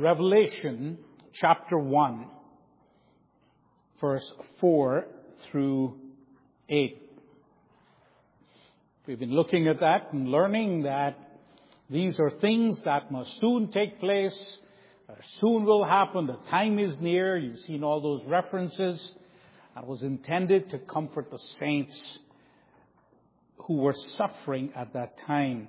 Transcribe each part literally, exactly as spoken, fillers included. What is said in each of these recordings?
Revelation chapter one, verse four through eight. We've been looking at that and learning that these are things that must soon take place, or soon will happen, the time is near. You've seen all those references. That was intended to comfort the saints who were suffering at that time.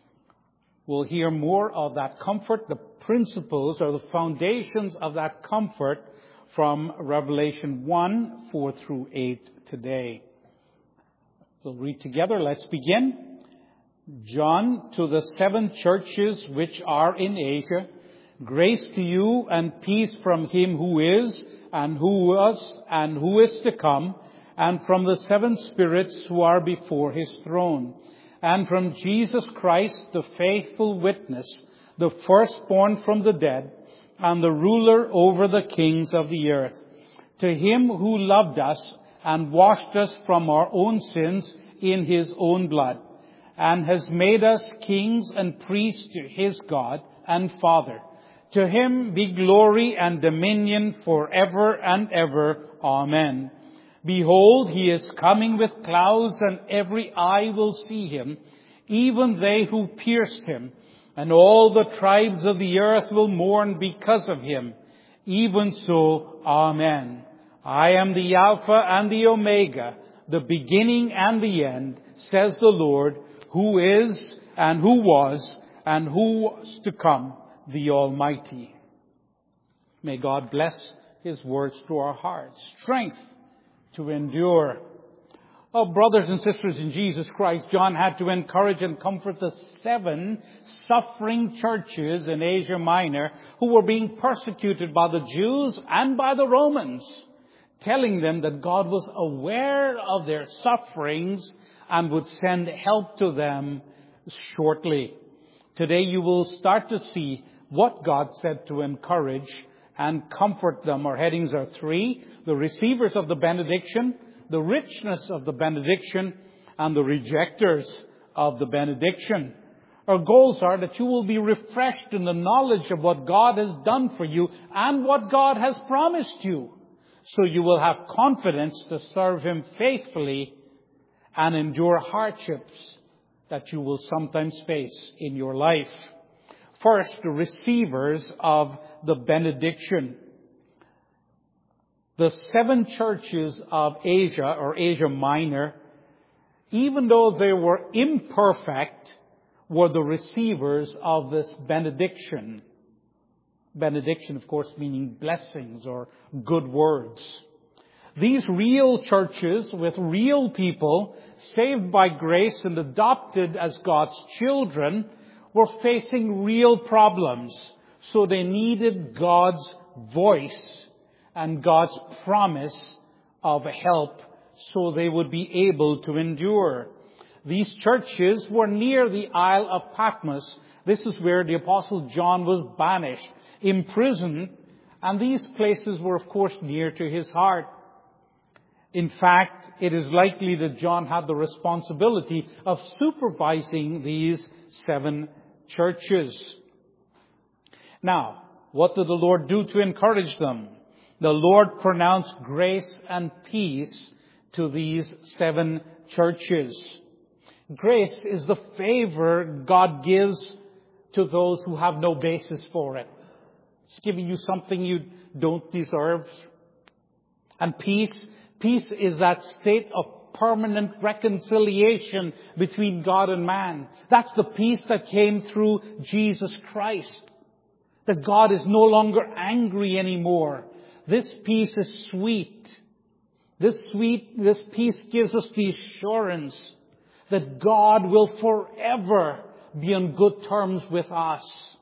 We'll hear more of that comfort, the principles or the foundations of that comfort from Revelation one, four through eight today. We'll read together. Let's begin. John, to the seven churches which are in Asia, grace to you and peace from him who is, and who was, and who is to come, and from the seven spirits who are before his throne, and from Jesus Christ, the faithful witness, the firstborn from the dead, and the ruler over the kings of the earth. To him who loved us and washed us from our own sins in his own blood, and has made us kings and priests to his God and Father. To him be glory and dominion forever and ever. Amen. Behold, he is coming with clouds, and every eye will see him, even they who pierced him. And all the tribes of the earth will mourn because of him. Even so, Amen. I am the Alpha and the Omega, the beginning and the end, says the Lord, who is and who was and who was to come, the Almighty. May God bless his words to our hearts. Strength to endure. Oh, brothers and sisters in Jesus Christ, John had to encourage and comfort the seven suffering churches in Asia Minor who were being persecuted by the Jews and by the Romans, telling them that God was aware of their sufferings and would send help to them shortly. Today you will start to see what God said to encourage and comfort them. Our headings are three: the receivers of the benediction, the richness of the benediction, and the rejectors of the benediction. Our goals are that you will be refreshed in the knowledge of what God has done for you and what God has promised you, so you will have confidence to serve him faithfully and endure hardships that you will sometimes face in your life. First, the receivers of the benediction. The seven churches of Asia, or Asia Minor, even though they were imperfect, were the receivers of this benediction. Benediction, of course, meaning blessings or good words. These real churches with real people, saved by grace and adopted as God's children, were facing real problems. So they needed God's voice and God's promise of help so they would be able to endure. These churches were near the Isle of Patmos. This is where the Apostle John was banished, imprisoned, and these places were, of course, near to his heart. In fact, it is likely that John had the responsibility of supervising these seven churches. Now, what did the Lord do to encourage them? The Lord pronounced grace and peace to these seven churches. Grace is the favor God gives to those who have no basis for it. It's giving you something you don't deserve. And peace, peace is that state of permanent reconciliation between God and man. That's the peace that came through Jesus Christ. That God is no longer angry anymore. This peace is sweet. This sweet, this peace gives us the assurance that God will forever be on good terms with us.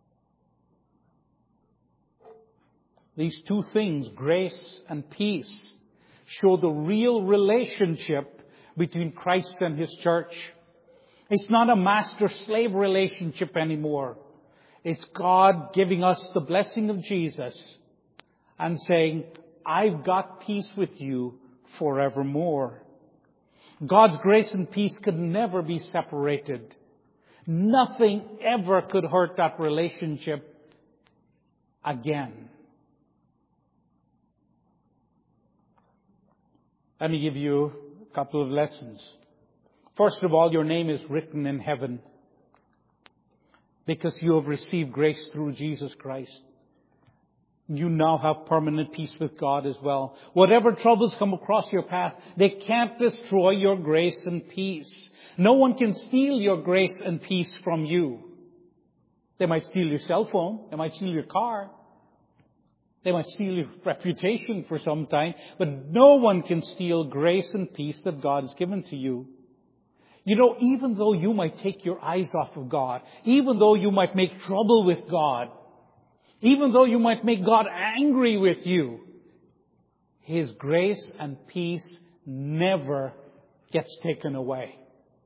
These two things, grace and peace, show the real relationship between Christ and his church. It's not a master-slave relationship anymore. It's God giving us the blessing of Jesus and saying, I've got peace with you forevermore. God's grace and peace could never be separated. Nothing ever could hurt that relationship. again. Let me give you a couple of lessons. First of all, your name is written in heaven because you have received grace through Jesus Christ. You now have permanent peace with God as well. Whatever troubles come across your path, they can't destroy your grace and peace. No one can steal your grace and peace from you. They might steal your cell phone. They might steal your car. They might steal your reputation for some time. But no one can steal grace and peace that God has given to you. You know, even though you might take your eyes off of God, even though you might make trouble with God, even though you might make God angry with you, His grace and peace never gets taken away.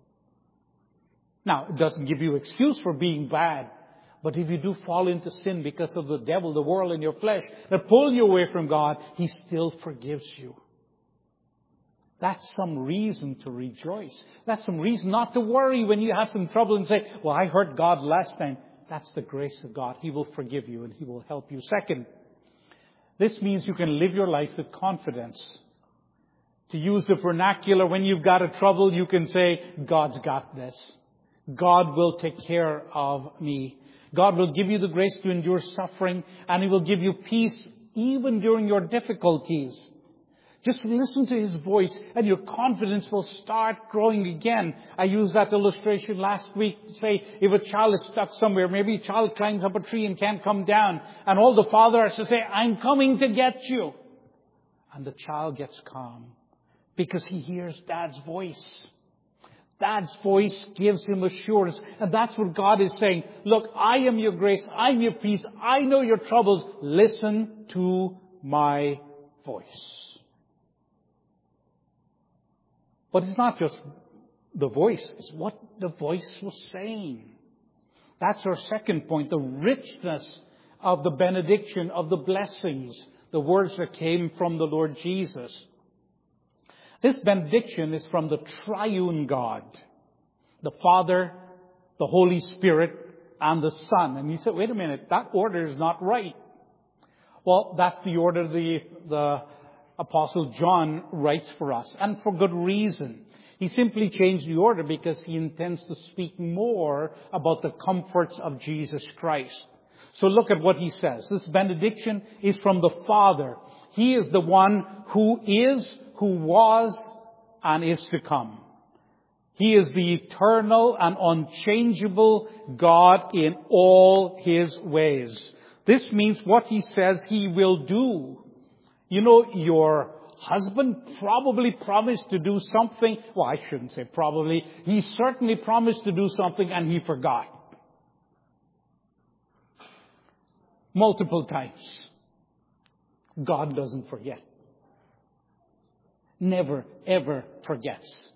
Now, it doesn't give you excuse for being bad. But if you do fall into sin because of the devil, the world, and your flesh that pull you away from God, He still forgives you. That's some reason to rejoice. That's some reason not to worry when you have some trouble and say, well, I hurt God last time. That's the grace of God. He will forgive you and He will help you. Second, this means you can live your life with confidence. To use the vernacular, when you've got a trouble, you can say, God's got this. God will take care of me. God will give you the grace to endure suffering, and He will give you peace even during your difficulties. Just listen to His voice and your confidence will start growing again. I used that illustration last week to say if a child is stuck somewhere, maybe a child climbs up a tree and can't come down, and all the father has to say, I'm coming to get you. And the child gets calm because he hears Dad's voice. Dad's voice gives him assurance. And that's what God is saying. Look, I am your grace. I'm your peace. I know your troubles. Listen to my voice. But it's not just the voice. It's what the voice was saying. That's our second point. The richness of the benediction, of the blessings. The words that came from the Lord Jesus. This benediction is from the triune God, the Father, the Holy Spirit, and the Son. And you said, wait a minute, that order is not right. Well, that's the order the, the Apostle John writes for us, and for good reason. He simply changed the order because he intends to speak more about the comforts of Jesus Christ. So look at what he says. This benediction is from the Father. He is the one who is, who was, and is to come. He is the eternal and unchangeable God in all His ways. This means what He says He will do. You know, your husband probably promised to do something. Well, I shouldn't say probably. He certainly promised to do something and he forgot. Multiple times. God doesn't forget. Never, ever forgets.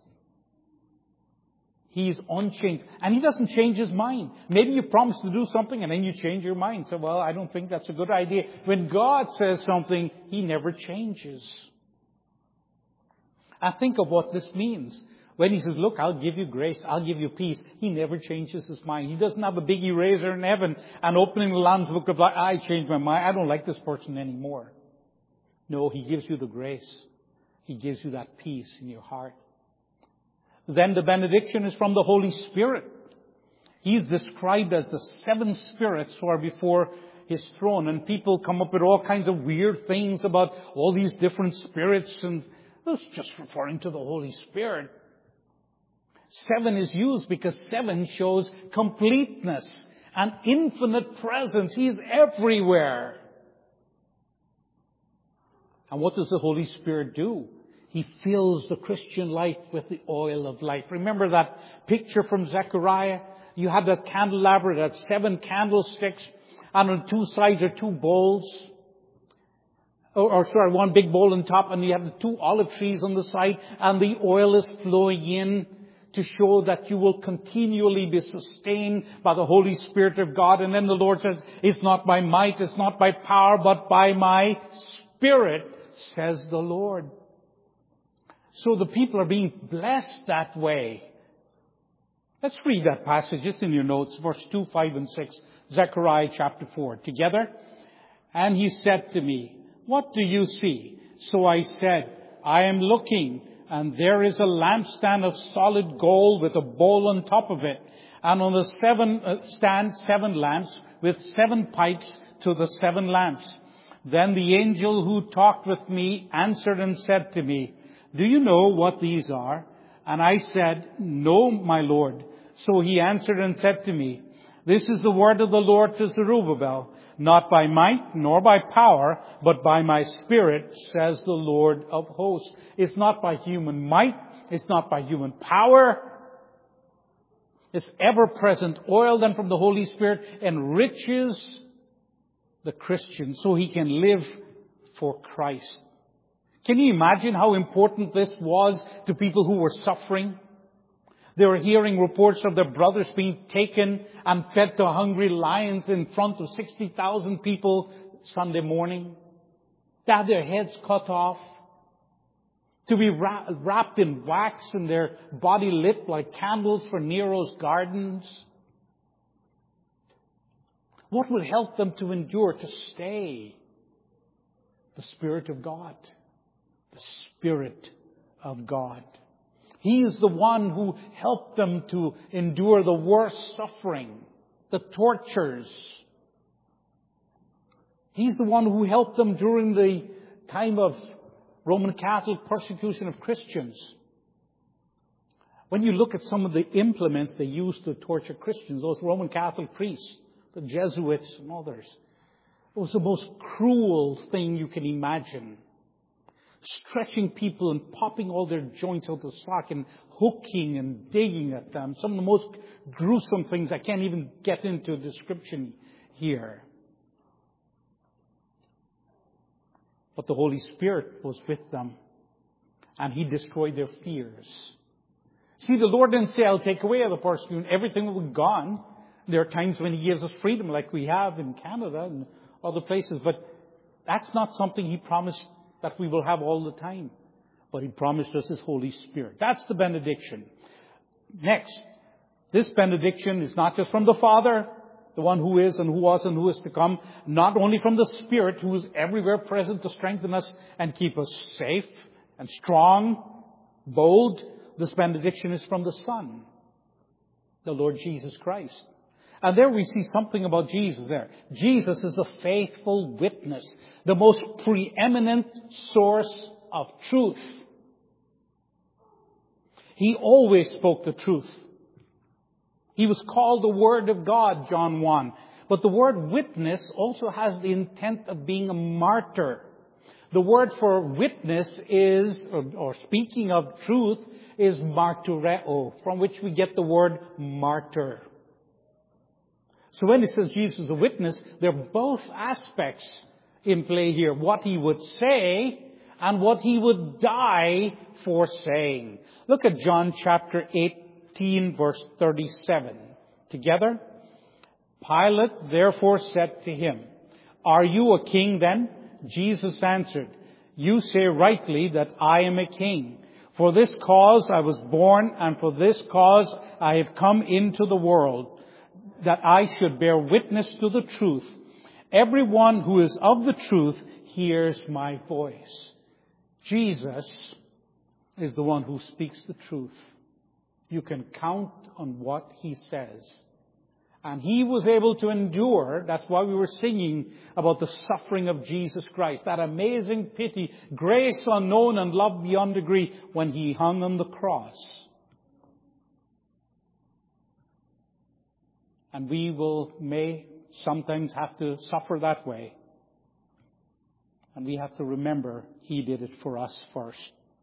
He's unchanged. And He doesn't change His mind. Maybe you promise to do something and then you change your mind. So, well, I don't think that's a good idea. When God says something, He never changes. And think of what this means. When He says, look, I'll give you grace, I'll give you peace, He never changes His mind. He doesn't have a big eraser in heaven and opening the Lamb's Book of Life, I changed my mind, I don't like this person anymore. No, He gives you the grace. He gives you that peace in your heart. Then the benediction is from the Holy Spirit. He is described as the seven spirits who are before His throne. And people come up with all kinds of weird things about all these different spirits. And it's just referring to the Holy Spirit. Seven is used because seven shows completeness and infinite presence. He is everywhere. And what does the Holy Spirit do? He fills the Christian life with the oil of life. Remember that picture from Zechariah? You had that candelabra, that seven candlesticks, and on two sides are two bowls. Or, or sorry, one big bowl on top, and you have the two olive trees on the side, and the oil is flowing in to show that you will continually be sustained by the Holy Spirit of God. And then the Lord says, it's not by might, it's not by power, but by my Spirit, says the Lord. So the people are being blessed that way. Let's read that passage. It's in your notes, verse two, five, and six. Zechariah chapter four. Together. And he said to me, what do you see? So I said, I am looking, and there is a lampstand of solid gold with a bowl on top of it. And on the seven uh, stand seven lamps with seven pipes to the seven lamps. Then the angel who talked with me answered and said to me, do you know what these are? And I said, no, my Lord. So he answered and said to me, this is the word of the Lord to Zerubbabel, not by might nor by power, but by my Spirit, says the Lord of hosts. It's not by human might. It's not by human power. This ever-present oil then from the Holy Spirit enriches the Christian so he can live for Christ. Can you imagine how important this was to people who were suffering? They were hearing reports of their brothers being taken and fed to hungry lions in front of sixty thousand people Sunday morning. To have their heads cut off. To be wrapped in wax and their body lit like candles for Nero's gardens. What would help them to endure, to stay? The Spirit of God. The Spirit of God. He is the one who helped them to endure the worst suffering, the tortures. He's the one who helped them during the time of Roman Catholic persecution of Christians. When you look at some of the implements they used to torture Christians, those Roman Catholic priests, the Jesuits and others, it was the most cruel thing you can imagine. Stretching people and popping all their joints out of socket and hooking and digging at them. Some of the most gruesome things I can't even get into a description here. But the Holy Spirit was with them. And He destroyed their fears. See, the Lord didn't say, I'll take away the persecution. Everything will be gone. There are times when He gives us freedom like we have in Canada and other places. But that's not something He promised that we will have all the time. But He promised us His Holy Spirit. That's the benediction. Next, this benediction is not just from the Father, the one who is and who was and who is to come, not only from the Spirit who is everywhere present to strengthen us and keep us safe and strong, bold. This benediction is from the Son, the Lord Jesus Christ. And there we see something about Jesus there. Jesus is a faithful witness, the most preeminent source of truth. He always spoke the truth. He was called the Word of God, John one. But the word witness also has the intent of being a martyr. The word for witness is, or, or speaking of truth, is martyreo, from which we get the word martyr. So when it says Jesus is a witness, there are both aspects in play here. What He would say and what He would die for saying. Look at John chapter eighteen, verse thirty-seven. Together. Pilate therefore said to Him, are you a king then? Jesus answered, you say rightly that I am a king. For this cause I was born, and for this cause I have come into the world, that I should bear witness to the truth. Everyone who is of the truth hears my voice. Jesus is the one who speaks the truth. You can count on what He says. And He was able to endure. That's why we were singing about the suffering of Jesus Christ. That amazing pity, grace unknown and love beyond degree when He hung on the cross. And we will, may sometimes have to suffer that way. And we have to remember He did it for us first.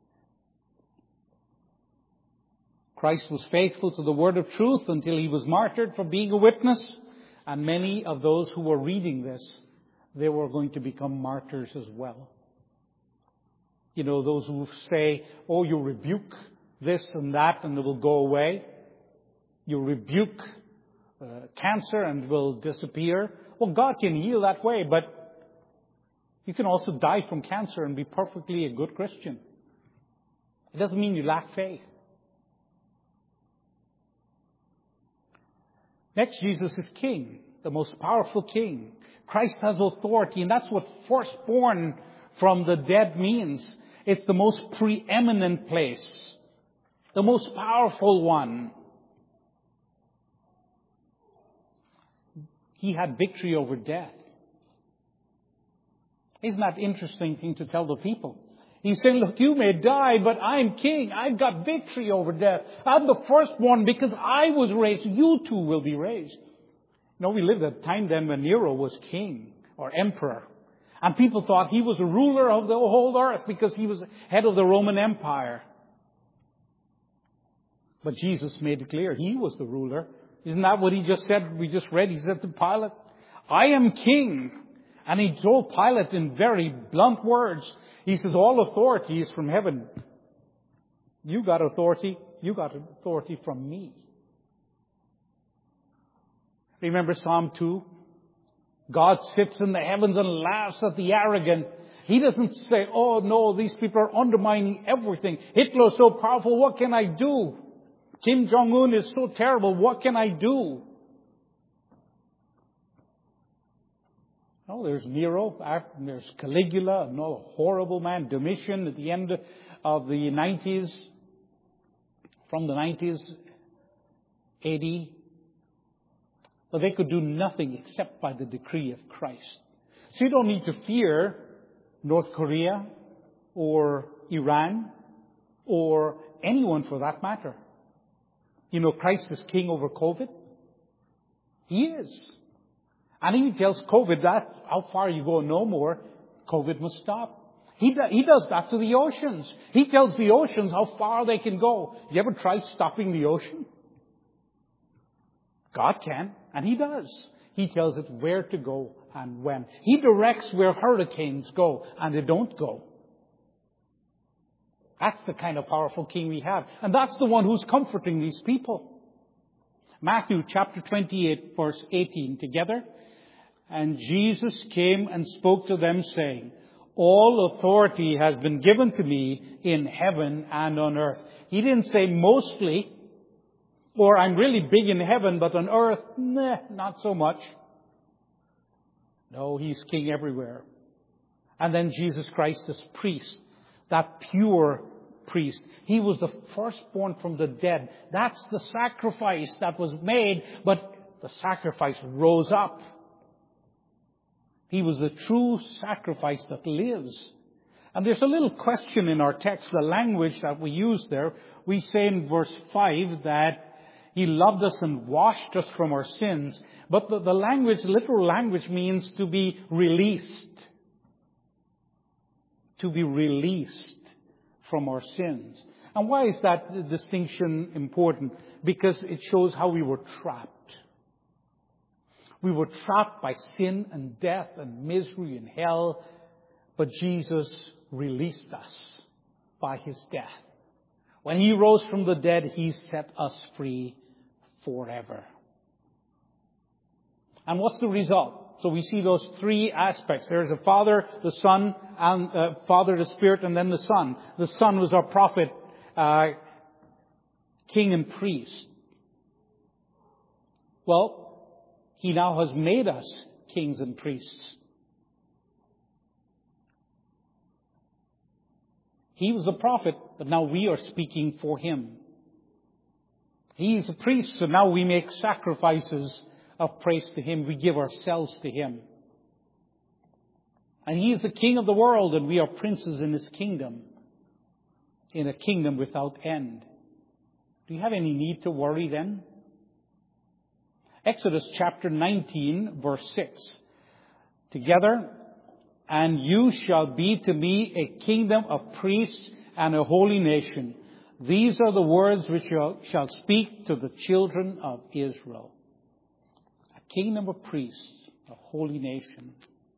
Christ was faithful to the word of truth until He was martyred for being a witness. And many of those who were reading this, they were going to become martyrs as well. You know, those who say, oh, you rebuke this and that and it will go away. You rebuke uh, cancer and it will disappear. Well, God can heal that way, but you can also die from cancer and be perfectly a good Christian. It doesn't mean you lack faith. Next, Jesus is King, the most powerful King. Christ has authority, and that's what firstborn from the dead means. It's the most preeminent place, the most powerful one. He had victory over death. Isn't that an interesting thing to tell the people? He's saying, look, you may die, but I'm king. I've got victory over death. I'm the firstborn because I was raised. You too will be raised. You know, we lived at a time then when Nero was king or emperor. And people thought he was a ruler of the whole earth because he was head of the Roman Empire. But Jesus made it clear he was the ruler. Isn't that what he just said? We just read. He said to Pilate, I am king. And he told Pilate in very blunt words, he says, all authority is from heaven. You got authority. You got authority from me. Remember Psalm two? God sits in the heavens and laughs at the arrogant. He doesn't say, oh no, these people are undermining everything. Hitler's so powerful, what can I do? Kim Jong-un is so terrible, what can I do? No, there's Nero, there's Caligula, another horrible man, Domitian at the end of the nineties, from the nineties A D. But they could do nothing except by the decree of Christ. So you don't need to fear North Korea or Iran or anyone for that matter. You know, Christ is king over COVID. He is. And he tells COVID that how far you go no more, COVID must stop. He, do, he does that to the oceans. He tells the oceans how far they can go. You ever try stopping the ocean? God can, and he does. He tells it where to go and when. He directs where hurricanes go, and they don't go. That's the kind of powerful king we have. And that's the one who's comforting these people. Matthew chapter twenty-eight, verse eighteen, together. And Jesus came and spoke to them, saying, all authority has been given to me in heaven and on earth. He didn't say mostly, or I'm really big in heaven, but on earth, nah, not so much. No, he's king everywhere. And then Jesus Christ as priest, that pure priest. He was the firstborn from the dead. That's the sacrifice that was made, but the sacrifice rose up. He was the true sacrifice that lives. And there's a little question in our text, the language that we use there. We say in verse five that He loved us and washed us from our sins. But the, the language, literal language, means to be released. To be released from our sins. And why is that distinction important? Because it shows how we were trapped. We were trapped by sin and death and misery and hell. But Jesus released us by His death. When He rose from the dead, He set us free forever. And what's the result? So we see those three aspects. There's the Father, the Son, and uh, Father, the Spirit, and then the Son. The Son was our prophet, uh, king and priest. Well, He now has made us kings and priests. He was a prophet, but now we are speaking for Him. He is a priest, so now we make sacrifices of praise to Him. We give ourselves to Him. And He is the King of the world, and we are princes in His kingdom. In a kingdom without end. Do you have any need to worry then? Exodus chapter nineteen, verse six. Together, and you shall be to me a kingdom of priests and a holy nation. These are the words which you shall speak to the children of Israel. A kingdom of priests, a holy nation.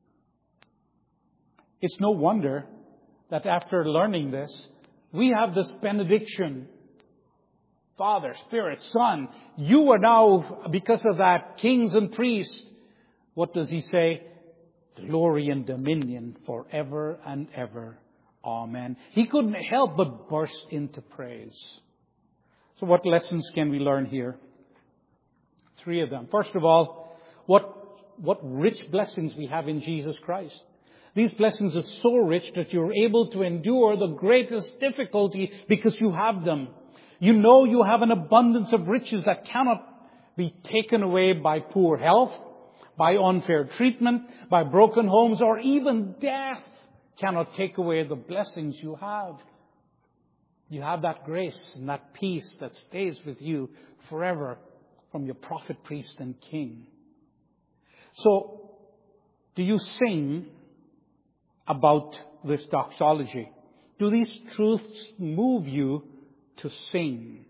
It's no wonder that after learning this, we have this benediction. Father, Spirit, Son, you are now, because of that, kings and priests. What does He say? Glory and dominion forever and ever. Amen. He couldn't help but burst into praise. So what lessons can we learn here? Three of them. First of all, what what rich blessings we have in Jesus Christ. These blessings are so rich that you're able to endure the greatest difficulty because you have them. You know you have an abundance of riches that cannot be taken away by poor health, by unfair treatment, by broken homes, or even death cannot take away the blessings you have. You have that grace and that peace that stays with you forever from your prophet, priest, and king. So, do you sing about this doxology? Do these truths move you to sing?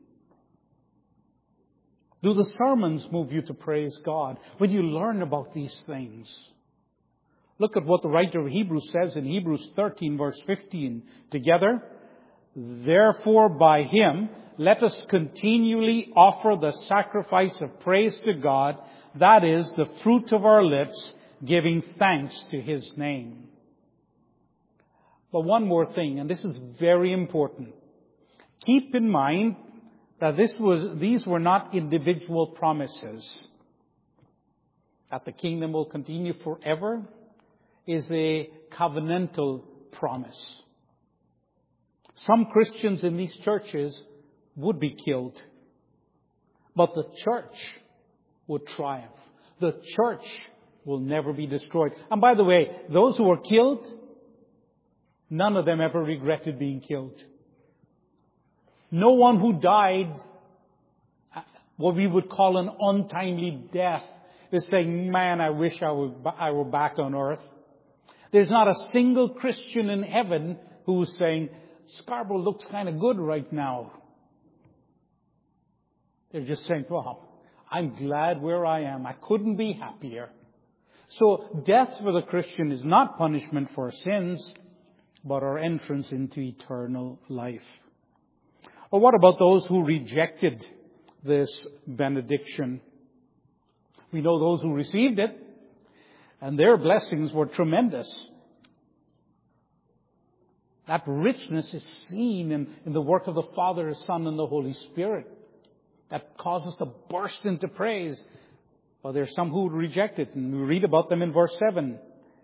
Do the sermons move you to praise God when you learn about these things? Look at what the writer of Hebrews says in Hebrews thirteen, verse fifteen. Together, therefore by Him, let us continually offer the sacrifice of praise to God, that is, the fruit of our lips, giving thanks to His name. But one more thing, and this is very important. Keep in mind that this was, these were not individual promises. That the kingdom will continue forever is a covenantal promise. Some Christians in these churches would be killed, but the church would triumph. The church will never be destroyed. And by the way, those who were killed, none of them ever regretted being killed. No one who died what we would call an untimely death is saying, man, I wish I were, I were back on earth. There's not a single Christian in heaven who's saying, Scarborough looks kind of good right now. They're just saying, well, I'm glad where I am. I couldn't be happier. So death for the Christian is not punishment for sins, but our entrance into eternal life. Or what about those who rejected this benediction? We know those who received it, and their blessings were tremendous. That richness is seen in, in the work of the Father, the Son, and the Holy Spirit. That causes us to burst into praise. Well, there are some who reject it, and we read about them in verse seven.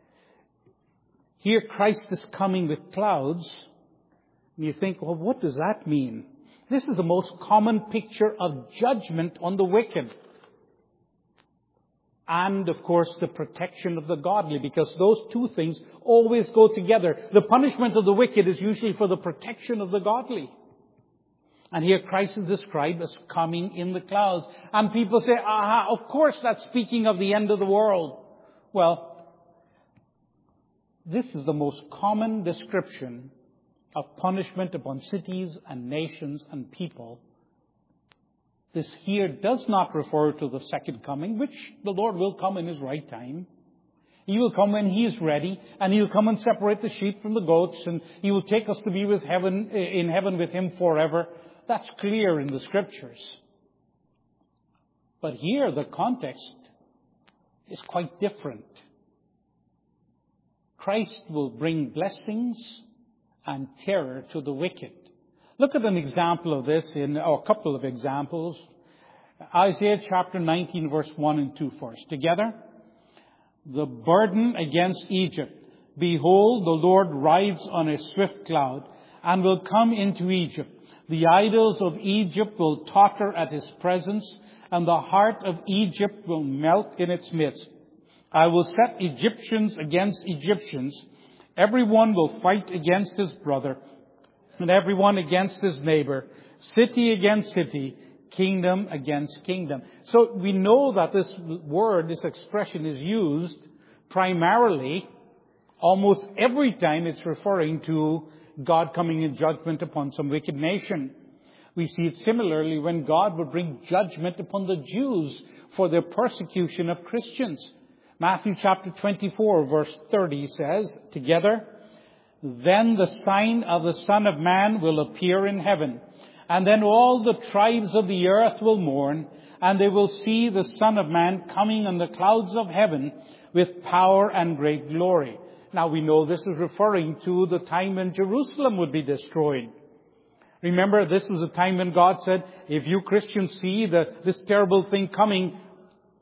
Here Christ is coming with clouds. And you think, well, what does that mean? This is the most common picture of judgment on the wicked. And, of course, the protection of the godly, because those two things always go together. The punishment of the wicked is usually for the protection of the godly. And here Christ is described as coming in the clouds. And people say, aha, of course that's speaking of the end of the world. Well, this is the most common description of punishment upon cities and nations and people. This here does not refer to the second coming, which the Lord will come in His right time. He will come when He is ready, and He will come and separate the sheep from the goats, and He will take us to be with heaven, in heaven with Him forever. That's clear in the Scriptures. But here the context is quite different. Christ will bring blessings and terror to the wicked. Look at an example of this, in, or a couple of examples. Isaiah chapter nineteen, verse one and two first. Together. The burden against Egypt. Behold, the Lord rides on a swift cloud and will come into Egypt. The idols of Egypt will totter at His presence, and the heart of Egypt will melt in its midst. I will set Egyptians against Egyptians. Everyone will fight against his brother, and everyone against his neighbor, city against city, kingdom against kingdom. So we know that this word, this expression is used primarily, almost every time it's referring to God coming in judgment upon some wicked nation. We see it similarly when God would bring judgment upon the Jews for their persecution of Christians. Matthew chapter twenty-four, verse thirty says, together, then the sign of the Son of Man will appear in heaven, and then all the tribes of the earth will mourn, and they will see the Son of Man coming on the clouds of heaven with power and great glory. Now we know this is referring to the time when Jerusalem would be destroyed. Remember, this was a time when God said, if you Christians see the, this terrible thing coming,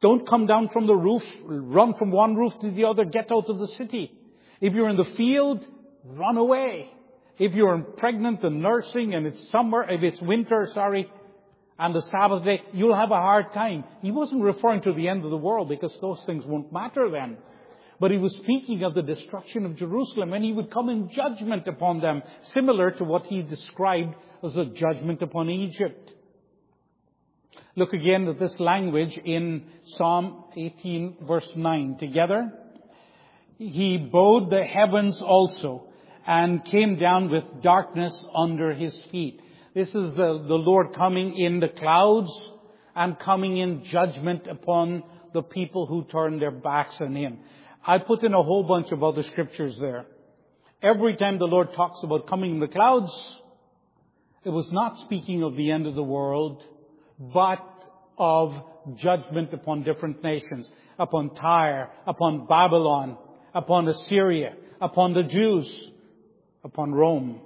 Don't come down from the roof, run from one roof to the other, get out of the city. If you're in the field, run away. If you're pregnant and nursing and it's summer, if it's winter, sorry, and the Sabbath day, you'll have a hard time. He wasn't referring to the end of the world because those things won't matter then. But he was speaking of the destruction of Jerusalem, and he would come in judgment upon them, similar to what he described as a judgment upon Egypt. Look again at this language in Psalm eighteen verse nine. Together, he bowed the heavens also and came down with darkness under his feet. This is the, the Lord coming in the clouds and coming in judgment upon the people who turn their backs on him. I put in a whole bunch of other scriptures there. Every time the Lord talks about coming in the clouds, it was not speaking of the end of the world, but of judgment upon different nations, upon Tyre, upon Babylon, upon Assyria, upon the Jews, upon Rome.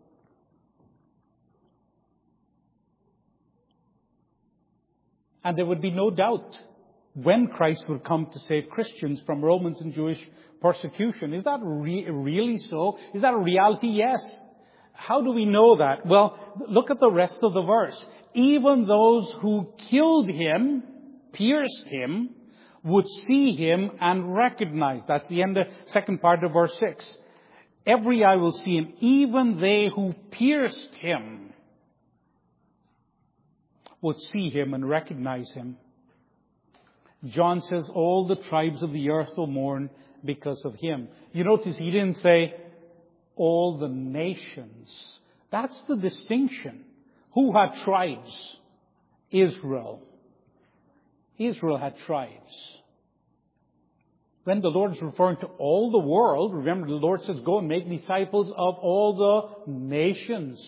And there would be no doubt when Christ would come to save Christians from Romans and Jewish persecution. Is that re- really so? Is that a reality? Yes. How do we know that? Well, look at the rest of the verse. Even those who killed him, pierced him, would see him and recognize. That's the end of the second part of verse six. Every eye will see him, even they who pierced him would see him and recognize him. John says all the tribes of the earth will mourn because of him. You notice he didn't say all the nations. That's the distinction. Who had tribes? Israel. Israel had tribes. When the Lord is referring to all the world, remember the Lord says, go and make disciples of all the nations.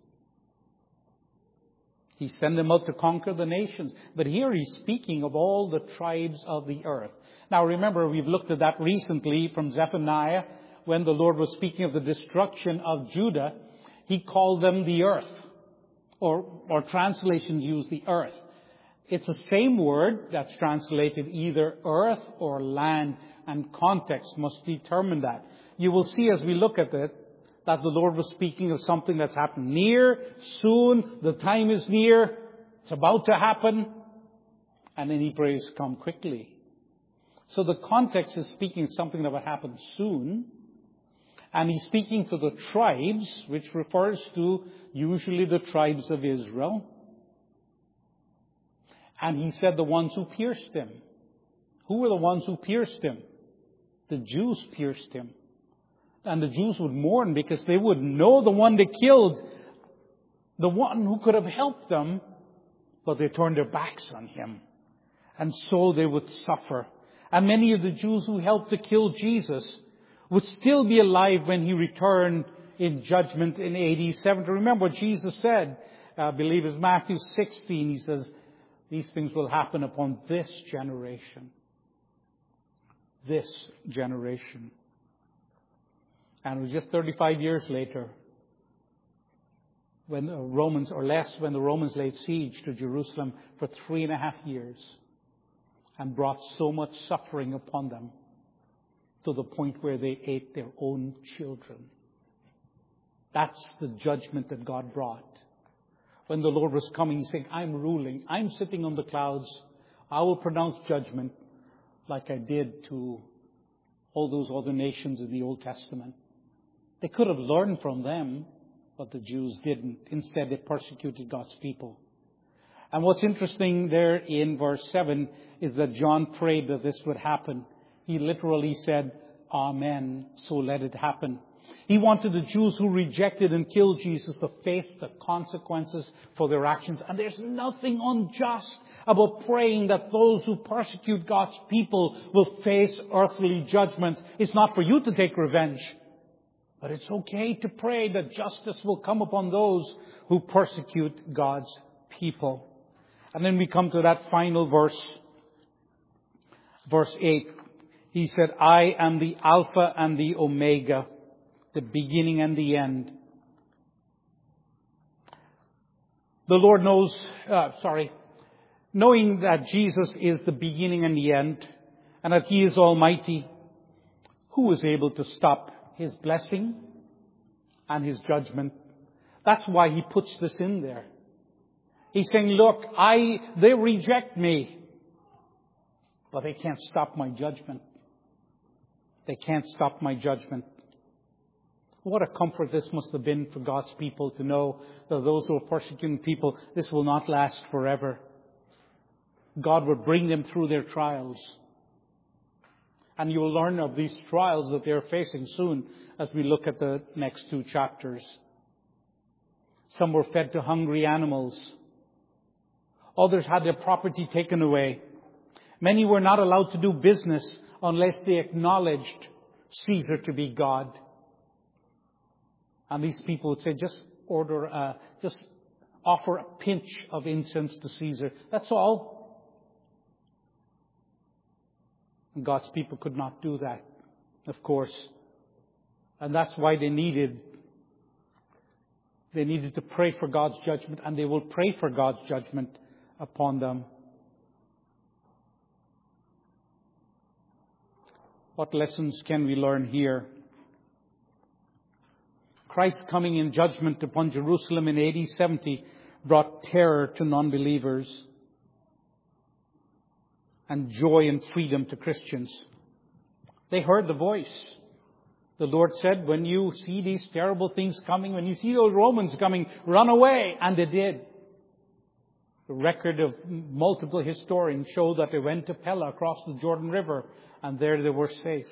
He sent them out to conquer the nations. But here he's speaking of all the tribes of the earth. Now remember, we've looked at that recently from Zephaniah. When the Lord was speaking of the destruction of Judah, he called them the earth. Or, or translations use the earth. It's the same word that's translated either earth or land, and context must determine that. You will see as we look at it that the Lord was speaking of something that's happened near, soon, the time is near, it's about to happen, and then he prays, come quickly. So the context is speaking of something that will happen soon, and he's speaking to the tribes, which refers to usually the tribes of Israel. And he said the ones who pierced him. Who were the ones who pierced him? The Jews pierced him. And the Jews would mourn because they would know the one they killed, the one who could have helped them, but they turned their backs on him. And so they would suffer. And many of the Jews who helped to kill Jesus would still be alive when he returned in judgment in A D seventy. Remember what Jesus said, I believe it's Matthew sixteen. He says, these things will happen upon this generation. This generation. And it was just thirty-five years later, when the Romans, or less, when the Romans laid siege to Jerusalem for three and a half years and brought so much suffering upon them to the point where they ate their own children. That's the judgment that God brought. When the Lord was coming, He's saying, I'm ruling. I'm sitting on the clouds. I will pronounce judgment like I did to all those other nations in the Old Testament. They could have learned from them, but the Jews didn't. Instead, they persecuted God's people. And what's interesting there in verse seven is that John prayed that this would happen. He literally said, Amen, so let it happen. He wanted the Jews who rejected and killed Jesus to face the consequences for their actions. And there's nothing unjust about praying that those who persecute God's people will face earthly judgment. It's not for you to take revenge. But it's okay to pray that justice will come upon those who persecute God's people. And then we come to that final verse. Verse eight. He said, I am the Alpha and the Omega, the beginning and the end. The Lord knows, uh, sorry, knowing that Jesus is the beginning and the end, and that He is Almighty, who is able to stop His blessing and His judgment? That's why He puts this in there. He's saying, look, I, they reject me, but they can't stop my judgment. They can't stop my judgment. What a comfort this must have been for God's people to know that those who are persecuting people, this will not last forever. God will bring them through their trials. And you will learn of these trials that they are facing soon as we look at the next two chapters. Some were fed to hungry animals. Others had their property taken away. Many were not allowed to do business unless they acknowledged Caesar to be God. And these people would say, just order, uh, just offer a pinch of incense to Caesar. That's all. And God's people could not do that, of course. And that's why they needed, they needed to pray for God's judgment, and they will pray for God's judgment upon them. What lessons can we learn here? Christ's coming in judgment upon Jerusalem in A D seventy brought terror to non-believers and joy and freedom to Christians. They heard the voice. The Lord said, when you see these terrible things coming, when you see those Romans coming, run away. And they did. The record of multiple historians show that they went to Pella across the Jordan River, and there they were safe.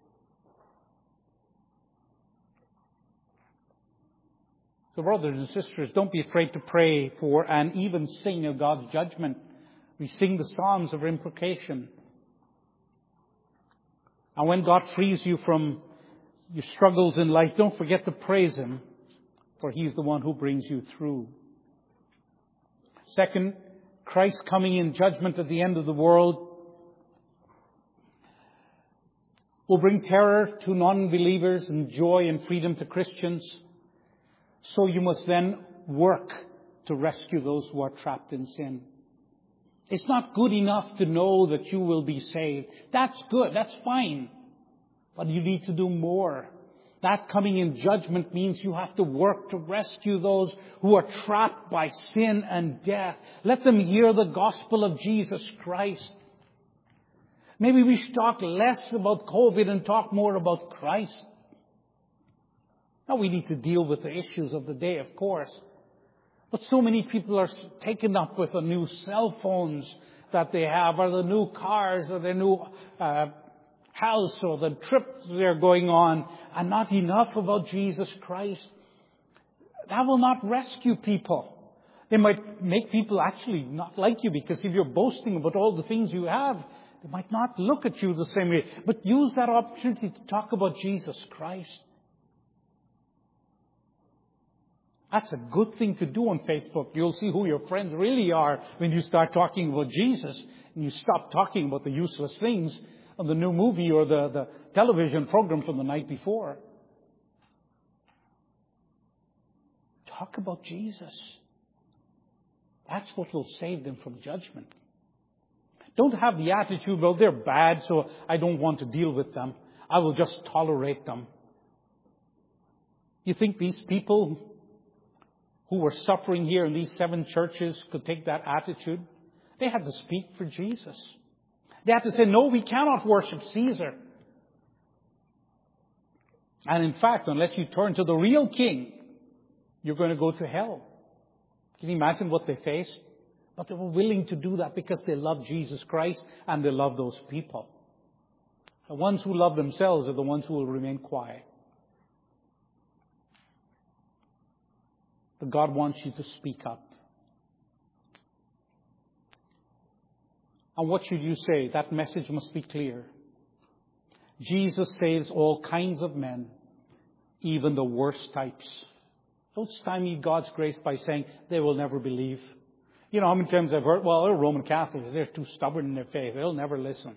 So brothers and sisters, don't be afraid to pray for and even sing of God's judgment. We sing the Psalms of imprecation. And when God frees you from your struggles in life, don't forget to praise Him, for He's the one who brings you through. Second, Christ coming in judgment at the end of the world will bring terror to non-believers and joy and freedom to Christians. So you must then work to rescue those who are trapped in sin. It's not good enough to know that you will be saved. That's good. That's fine. But you need to do more. That coming in judgment means you have to work to rescue those who are trapped by sin and death. Let them hear the gospel of Jesus Christ. Maybe we should talk less about COVID and talk more about Christ. Now, we need to deal with the issues of the day, of course. But so many people are taken up with the new cell phones that they have, or the new cars, or the new uh, house, or the trips they're going on, and not enough about Jesus Christ. That will not rescue people. They might make people actually not like you, because if you're boasting about all the things you have, they might not look at you the same way. But use that opportunity to talk about Jesus Christ. That's a good thing to do on Facebook. You'll see who your friends really are when you start talking about Jesus and you stop talking about the useless things of the new movie or the, the television program from the night before. Talk about Jesus. That's what will save them from judgment. Don't have the attitude, well, they're bad, so I don't want to deal with them. I will just tolerate them. You think these people who were suffering here in these seven churches could take that attitude? They had to speak for Jesus. They had to say, no, we cannot worship Caesar. And in fact, unless you turn to the real king, you're going to go to hell. Can you imagine what they faced? But they were willing to do that because they love Jesus Christ and they love those people. The ones who love themselves are the ones who will remain quiet. But God wants you to speak up. And what should you say? That message must be clear. Jesus saves all kinds of men, even the worst types. Don't stymie God's grace by saying they will never believe. You know how many times I've heard, well, they're Roman Catholics. They're too stubborn in their faith. They'll never listen.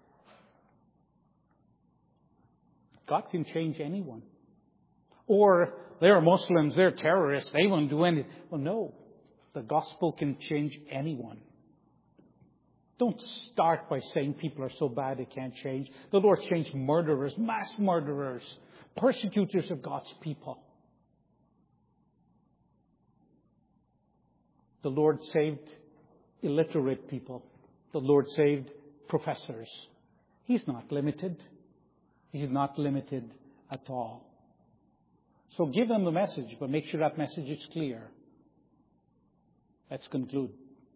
God can change anyone. Or they're Muslims, they're terrorists, they won't do anything. Well, no. The gospel can change anyone. Don't start by saying people are so bad they can't change. The Lord changed murderers, mass murderers, persecutors of God's people. The Lord saved illiterate people. The Lord saved professors. He's not limited. He's not limited at all. So give them the message, but make sure that message is clear. Let's conclude.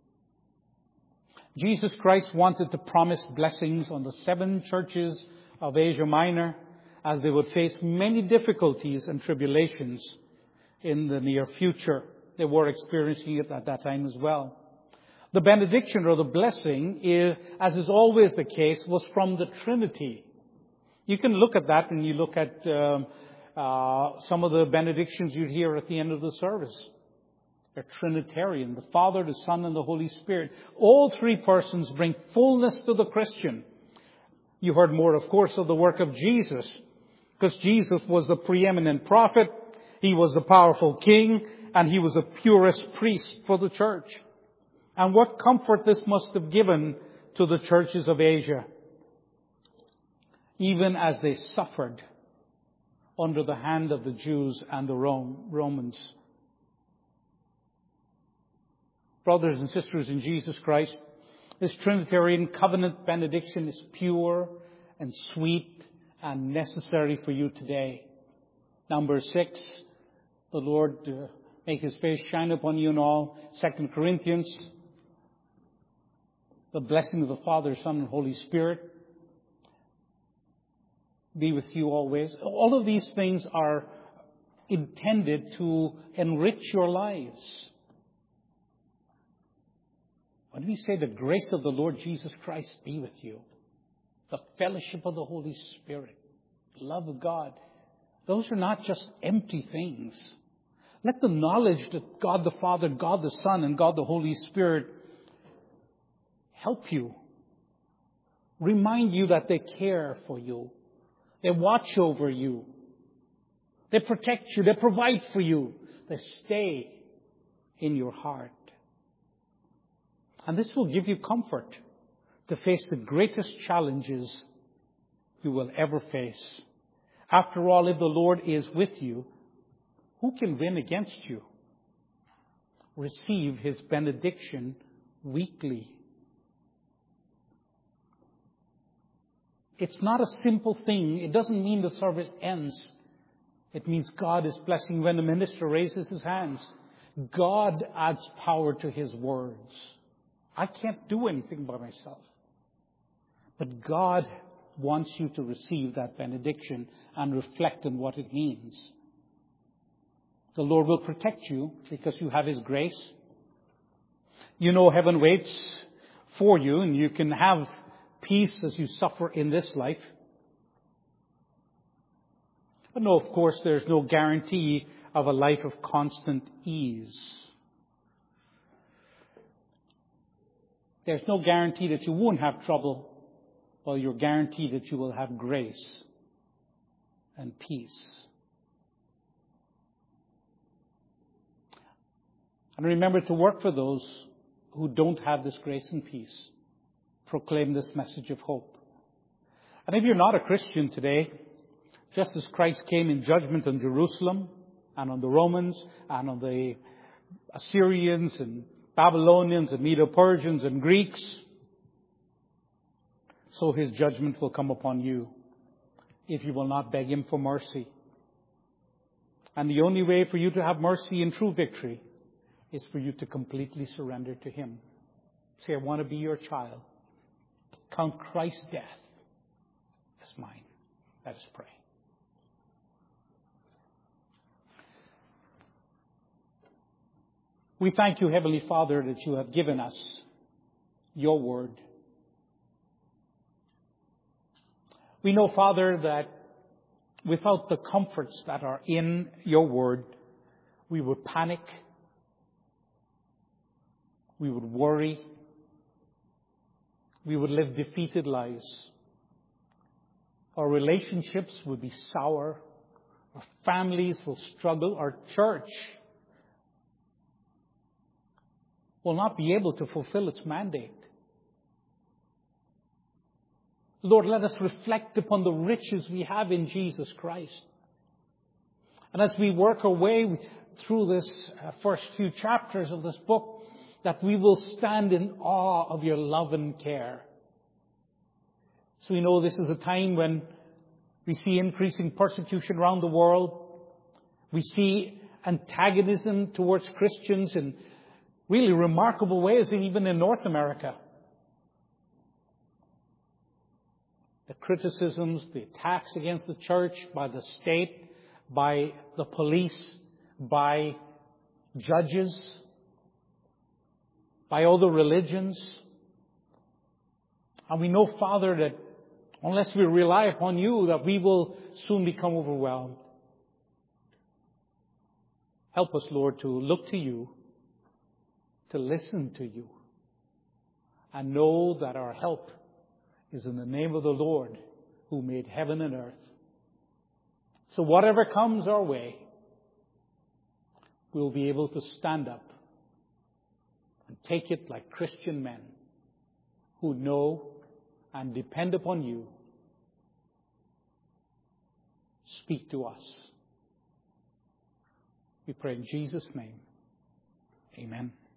Jesus Christ wanted to promise blessings on the seven churches of Asia Minor as they would face many difficulties and tribulations in the near future. They were experiencing it at that time as well. The benediction or the blessing, is, as is always the case, was from the Trinity. You can look at that when you look at um, uh, some of the benedictions you hear at the end of the service. They're Trinitarian, the Father, the Son, and the Holy Spirit. All three persons bring fullness to the Christian. You heard more, of course, of the work of Jesus, because Jesus was the preeminent prophet, He was the powerful king, and He was the purest priest for the church. And what comfort this must have given to the churches of Asia, even as they suffered under the hand of the Jews and the Rome, Romans. Brothers and sisters in Jesus Christ, this Trinitarian covenant benediction is pure and sweet and necessary for you today. Number six, the Lord uh, make His face shine upon you and all. Second Corinthians, the blessing of the Father, Son, and Holy Spirit be with you always. All of these things are intended to enrich your lives. When we say the grace of the Lord Jesus Christ be with you, the fellowship of the Holy Spirit, the love of God, those are not just empty things. Let the knowledge that God the Father, God the Son, and God the Holy Spirit help you. Remind you that they care for you. They watch over you. They protect you. They provide for you. They stay in your heart. And this will give you comfort to face the greatest challenges you will ever face. After all, if the Lord is with you, who can win against you? Receive His benediction weekly. It's not a simple thing. It doesn't mean the service ends. It means God is blessing when the minister raises his hands. God adds power to His words. I can't do anything by myself. But God wants you to receive that benediction and reflect on what it means. The Lord will protect you because you have His grace. You know heaven waits for you, and you can have peace as you suffer in this life. But no, of course, there's no guarantee of a life of constant ease. There's no guarantee that you won't have trouble, while you're guaranteed that you will have grace and peace. And remember to work for those who don't have this grace and peace. Proclaim this message of hope. And if you're not a Christian today, just as Christ came in judgment on Jerusalem and on the Romans and on the Assyrians and Babylonians and Medo-Persians and Greeks, so His judgment will come upon you if you will not beg Him for mercy. And the only way for you to have mercy and true victory is for you to completely surrender to Him. Say, I want to be your child. Count Christ's death as mine. Let us pray. We thank you, Heavenly Father, that you have given us your word. We know, Father, that without the comforts that are in your word, we would panic, we would worry, we would live defeated lives. Our relationships would be sour, our families will struggle, our church will not be able to fulfill its mandate. Lord, let us reflect upon the riches we have in Jesus Christ. And as we work our way through this uh, first few chapters of this book, that we will stand in awe of your love and care. So we know this is a time when we see increasing persecution around the world. We see antagonism towards Christians in really remarkable ways, even in North America. The criticisms, the attacks against the church by the state, by the police, by judges, by other religions. And we know, Father, that unless we rely upon you, that we will soon become overwhelmed. Help us, Lord, to look to you, to listen to you, and know that our help is in the name of the Lord who made heaven and earth. So whatever comes our way, we'll be able to stand up and take it like Christian men who know and depend upon you. Speak to us. We pray in Jesus' name. Amen.